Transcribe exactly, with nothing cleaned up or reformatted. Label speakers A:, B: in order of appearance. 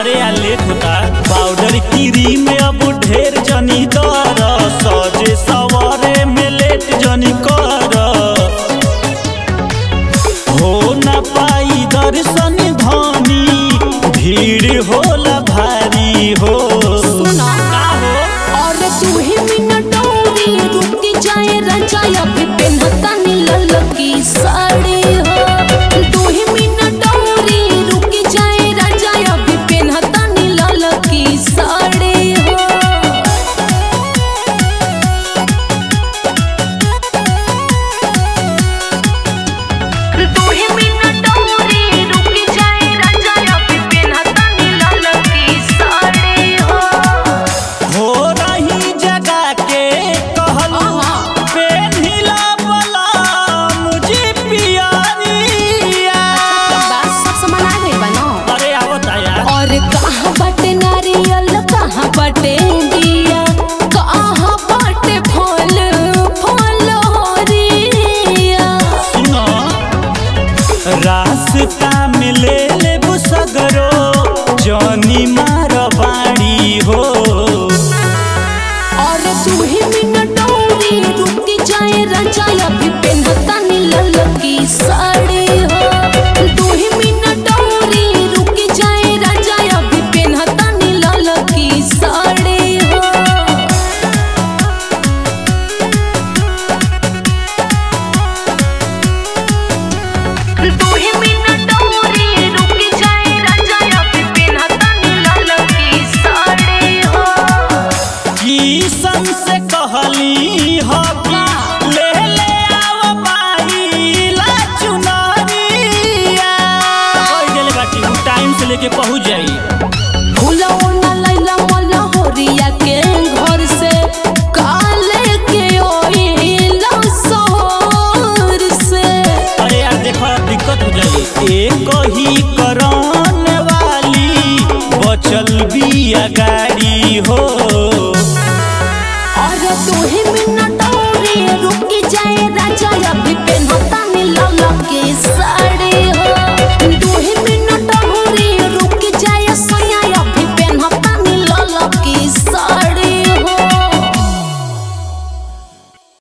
A: अरे यार लेट होता। पाउडर क्रीम अब ढेर जनी दर, सजे सवारे में लेट जनी कर। हो न पाई दर्शन धनी, भीड़ होला भारी हो।
B: सुना और तू ही मिनट डोरी रुक जाए रजा, अभी पहनता नी ललकी साड़ी हो। तू ही मिनट डोरी रुक जाए रजा, अभी पहनता नी ललकी साड़ी हो। तू ही मिनट डोरी रुक जाए रजा, अभी पहनता नी ललकी साड़ी हो।
A: हो रही जगह के कहलू पेन्हिला वाला मुझे पियारिया।
B: बस सब सामान आ गई बनो।
A: अरे आवत आया।
B: और कहाँ बाटे नारियल, कहाँ बाटे दिया, कहाँ बाटे फल फल हरिया।
A: सुनो रास्ता में ले ले सगरो, जनी मार बाड़ी हो।
B: और तू ही मिनट डोरी रुक जाए रजा, अभी पहनता नी ललकी साड़ी हो। तू ही मिनट डोरी रुक जाए रजा, अभी पहनता नी ललकी साड़ी हो। तू ही मिनट डोरी रुक जाए रजा, अभी पहनता नी ललकी साड़ी हो।
A: किसन से कहली हो कि ले ले आओ माई ला चुनरिया। कह देले बाटी टाइम से लेके पहुंच